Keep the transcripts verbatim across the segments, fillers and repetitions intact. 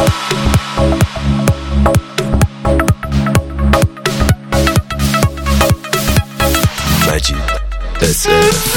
مجید اسف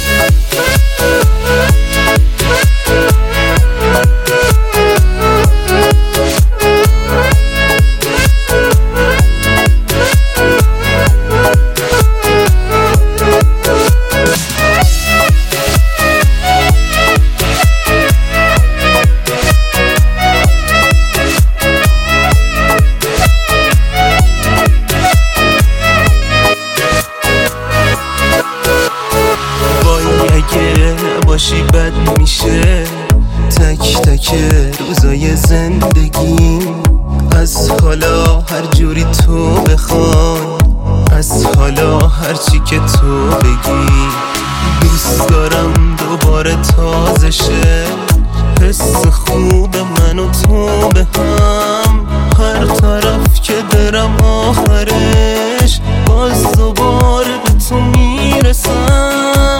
باشی بد میشه تک تک روزای زندگیم. از حالا هر جوری تو بخوای، از حالا هر چی که تو بگی. دوست دارم دوباره تازه شه حس خوب من و تو به هم. هر طرف که برم آخرش باز دوباره به تو میرسم.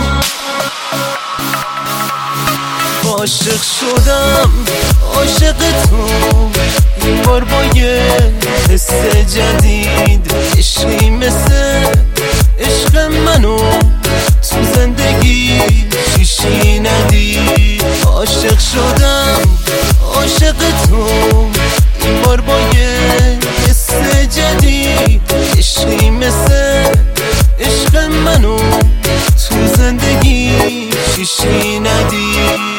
عاشق شدم عاشق تو این بار با یه حس جدید. عشقی مثل عشق منو تو زندگی چیشی ندید. عاشق شدم عاشق تو این بار با یه حس جدید. عشقی مثل عشق منو تو زندگی چیشی ندید.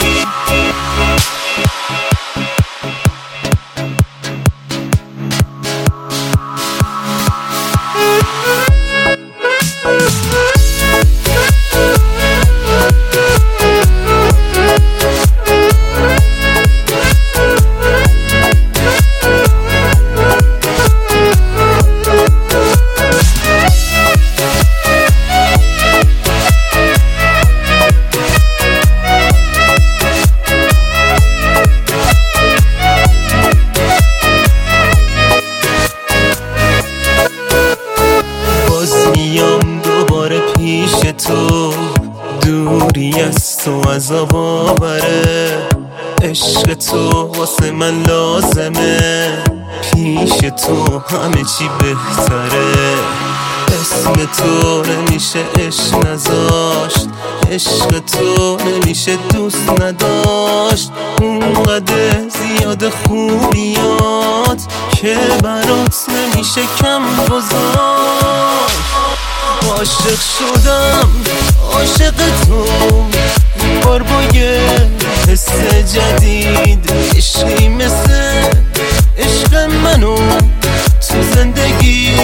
میام دوباره پیش تو، دوری از تو عذاب آوره. عشق تو واسه من لازمه، پیش تو همه چی بهتره. اسم تو نمیشه عشق نذاشت، عشق تو نمیشه دوست نداشت. اونقدر زیاد خوبیات که برات نمیشه کم گذاشت. عاشق شدم عاشق تو این بار با یه حس جدید. عشقی مثل عشق منو تو زندگی